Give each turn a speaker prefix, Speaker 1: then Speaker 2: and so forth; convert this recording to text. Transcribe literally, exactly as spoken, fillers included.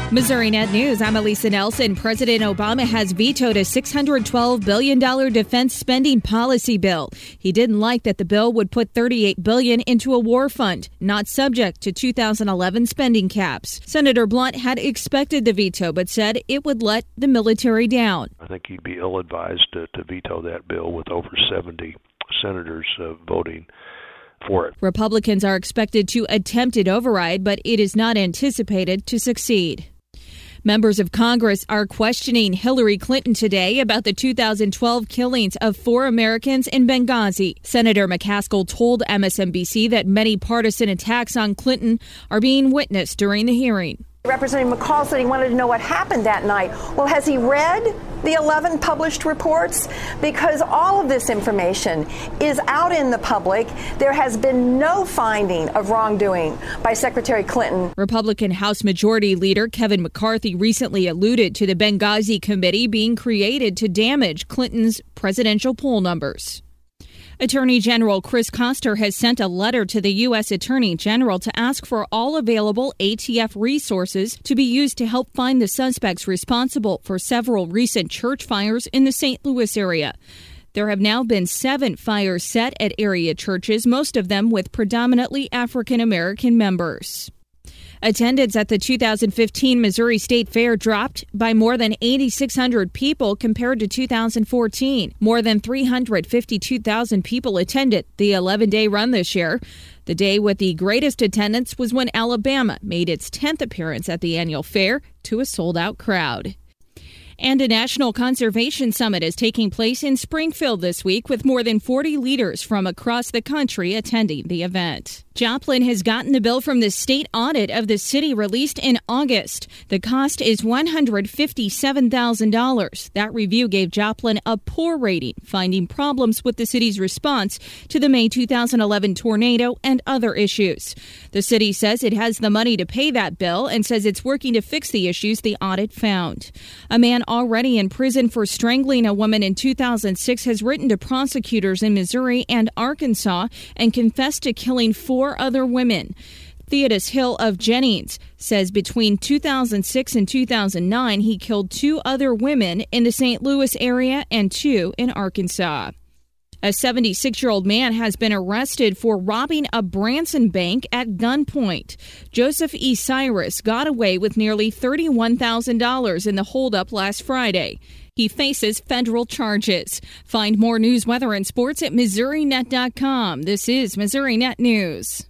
Speaker 1: Missouri Net News, I'm Elisa Nelson. President Obama has vetoed a six hundred twelve billion dollars defense spending policy bill. He didn't like that the bill would put thirty-eight billion dollars into a war fund, not subject to two thousand eleven spending caps. Senator Blunt had expected the veto, but said it would let the military down.
Speaker 2: I think he'd be ill-advised to, to veto that bill with over seventy senators uh, voting for it.
Speaker 1: Republicans are expected to attempt an override, but it is not anticipated to succeed. Members of Congress are questioning Hillary Clinton today about the two thousand twelve killings of four Americans in Benghazi. Senator McCaskill told M S N B C that many partisan attacks on Clinton are being witnessed during the hearing.
Speaker 3: Representative McCall said he wanted to know what happened that night. Well, has he read the eleven published reports? Because all of this information is out in the public. There has been no finding of wrongdoing by Secretary Clinton.
Speaker 1: Republican House Majority Leader Kevin McCarthy recently alluded to the Benghazi committee being created to damage Clinton's presidential poll numbers. Attorney General Chris Koster has sent a letter to the U S Attorney General to ask for all available A T F resources to be used to help find the suspects responsible for several recent church fires in the Saint Louis area. There have now been seven fires set at area churches, most of them with predominantly African American members. Attendance at the two thousand fifteen Missouri State Fair dropped by more than eight thousand six hundred people compared to two thousand fourteen. More than three hundred fifty-two thousand people attended the eleven-day run this year. The day with the greatest attendance was when Alabama made its tenth appearance at the annual fair to a sold-out crowd. And a National Conservation Summit is taking place in Springfield this week with more than forty leaders from across the country attending the event. Joplin has gotten the bill from the state audit of the city released in August. The cost is one hundred fifty-seven thousand dollars. That review gave Joplin a poor rating, finding problems with the city's response to the May two thousand eleven tornado and other issues. The city says it has the money to pay that bill and says it's working to fix the issues the audit found. A man already in prison for strangling a woman in two thousand six has written to prosecutors in Missouri and Arkansas and confessed to killing four other women. Theodis Hill of Jennings says between two thousand six and two thousand nine, he killed two other women in the Saint Louis area and two in Arkansas. A seventy-six-year-old man has been arrested for robbing a Branson bank at gunpoint. Joseph E. Cyrus got away with nearly thirty-one thousand dollars in the holdup last Friday. He faces federal charges. Find more news, weather, and sports at Missouri Net dot com. This is Missouri Net News.